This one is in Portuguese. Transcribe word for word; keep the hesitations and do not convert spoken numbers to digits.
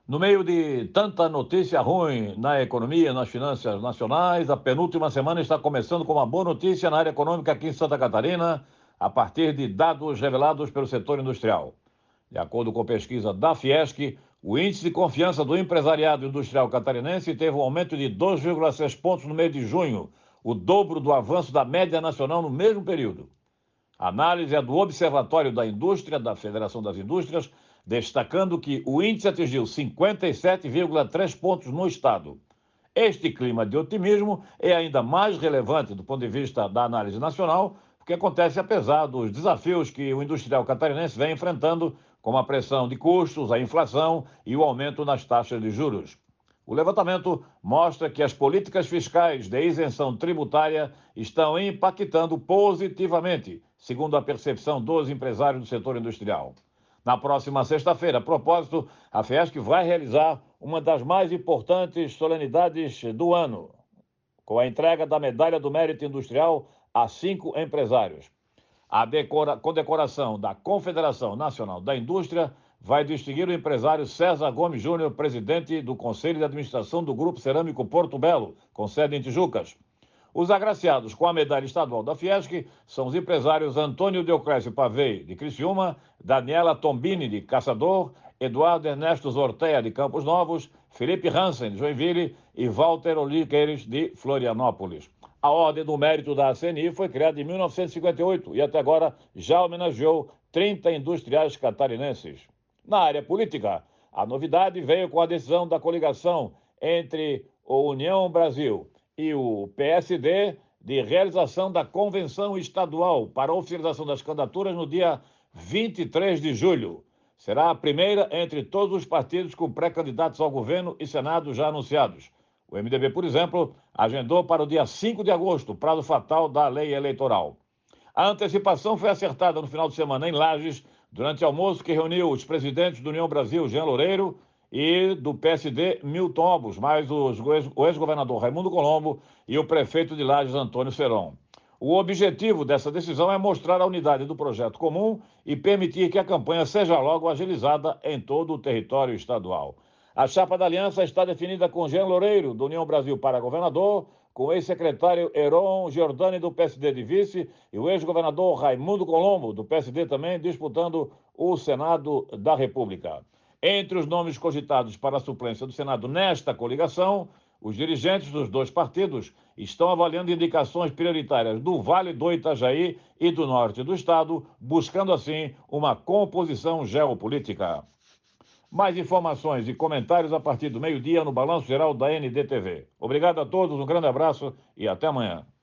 No meio de tanta notícia ruim na economia, nas finanças nacionais, a penúltima semana está começando com uma boa notícia na área econômica aqui em Santa Catarina, a partir de dados revelados pelo setor industrial. De acordo com pesquisa da Fiesc, o índice de confiança do empresariado industrial catarinense teve um aumento de dois vírgula seis pontos no mês de junho, o dobro do avanço da média nacional no mesmo período. A análise é do Observatório da Indústria, da Federação das Indústrias, destacando que o índice atingiu cinquenta e sete vírgula três pontos no estado. Este clima de otimismo é ainda mais relevante do ponto de vista da análise nacional, porque acontece apesar dos desafios que o industrial catarinense vem enfrentando, como a pressão de custos, a inflação e o aumento nas taxas de juros. O levantamento mostra que as políticas fiscais de isenção tributária estão impactando positivamente, segundo a percepção dos empresários do setor industrial. Na próxima sexta-feira, a propósito, a Fiesc vai realizar uma das mais importantes solenidades do ano, com a entrega da Medalha do Mérito Industrial a cinco empresários. A decora... condecoração da Confederação Nacional da Indústria vai distinguir o empresário César Gomes Júnior, presidente do Conselho de Administração do Grupo Cerâmico Porto Belo, com sede em Tijucas. Os agraciados com a medalha estadual da Fiesc são os empresários Antônio Deoclésio Pavei, de Criciúma, Daniela Tombini, de Caçador, Eduardo Ernesto Zorteia, de Campos Novos, Felipe Hansen, de Joinville e Walter Oliqueires, de Florianópolis. A Ordem do Mérito da A C N I foi criada em mil novecentos e cinquenta e oito e até agora já homenageou trinta industriais catarinenses. Na área política, a novidade veio com a decisão da coligação entre o União Brasil e o P S D de realização da convenção estadual para a oficialização das candidaturas no dia vinte e três de julho. Será a primeira entre todos os partidos com pré-candidatos ao governo e Senado já anunciados. O M D B, por exemplo, agendou para o dia cinco de agosto, prazo fatal da lei eleitoral. A antecipação foi acertada no final de semana em Lages, durante almoço que reuniu os presidentes do União Brasil, Jean Loureiro, e do P S D, Milton Obos, mais os, o ex-governador Raimundo Colombo e o prefeito de Lages, Antônio Seron. O objetivo dessa decisão é mostrar a unidade do projeto comum e permitir que a campanha seja logo agilizada em todo o território estadual. A chapa da aliança está definida com Jean Loureiro, do União Brasil, para governador, com o ex-secretário Heron Giordani, do P S D, de vice, e o ex-governador Raimundo Colombo, do P S D, também disputando o Senado da República. Entre os nomes cogitados para a suplência do Senado nesta coligação, os dirigentes dos dois partidos estão avaliando indicações prioritárias do Vale do Itajaí e do norte do estado, buscando assim uma composição geopolítica. Mais informações e comentários a partir do meio-dia no Balanço Geral da N D T V. Obrigado a todos, um grande abraço e até amanhã.